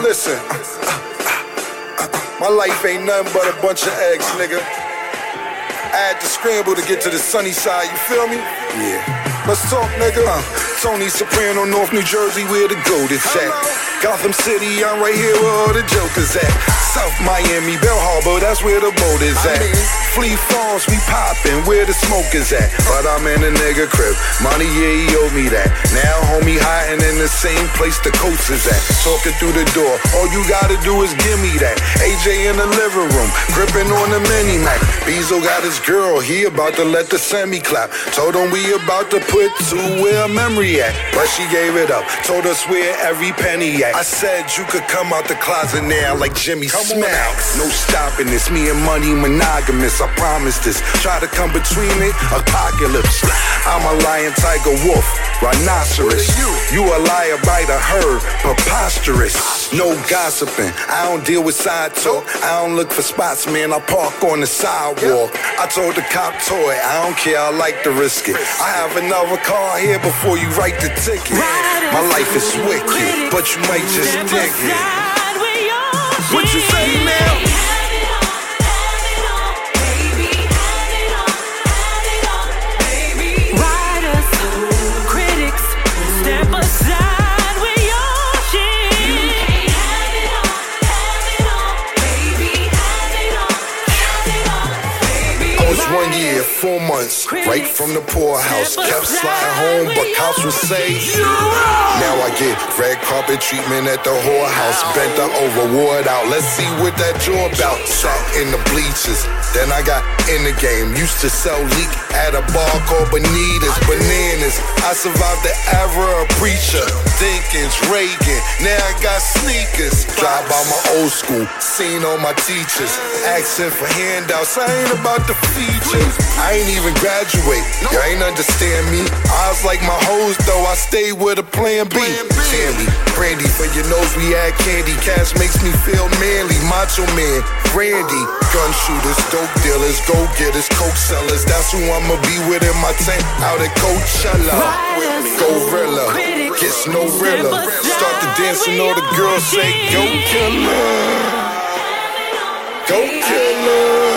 Listen, my life ain't nothing but a bunch of eggs, nigga. I had to scramble to get to the sunny side, you feel me? Yeah. Let's talk, nigga. Tony Soprano, North New Jersey, where the gold is at. Gotham City, I'm right here where all the jokers at. South Miami, Bell Harbor, that's where the boat is at. Fleet Farms, we poppin', where the smoke is at. But I'm in a nigga crib, money, yeah, he owe me that. Now homie hiding in the same place the coast is at. Talking through the door, all you gotta do is give me that. AJ in the living room, gripping on the mini Mac. Bezo got his girl, he about to let the semi clap. Told him we about to put to where memory at, but she gave it up. Told us where every penny at. I said you could come out the closet now like Jimmy Smacks. No stopping this, me and money monogamous. I promise this. Try to come between it, apocalypse. I'm a lion, tiger, wolf, rhinoceros. You a liar by the herd, preposterous. No gossiping, I don't deal with side talk. I don't look for spots, man, I park on the sidewalk. I told the cop toy, I don't care, I like to risk it. I have another car here before you write the ticket. My life is wicked, but you might just dig it. What you say now? I was 1 year, 4 months, right from the poorhouse. Kept sliding home, but cops would say, now I get red carpet treatment at the whorehouse. Bent the reward out, let's see what that jaw about. Sat in the bleachers, then I got in the game. Used to sell leak at a bar called Bonita's, Bananas. I survived the era of Preacher, Dinkins, Reagan. Now I got sneakers. Drive by my old school, seen all my teachers. Asking for handouts, I ain't about the features. I ain't even graduate, you ain't understand me. I was like my hoes though, I stayed with a plan B. Tammy, Brandy, for your nose we had candy. Cash makes me feel manly, macho man, Randy. Gun shooters, dope dealers, go-getters, coke sellers. That's who I'ma be with in my tank out at Coachella. Gorilla, gets no realer. Start the dance and all the girls say, go killer. Go killer.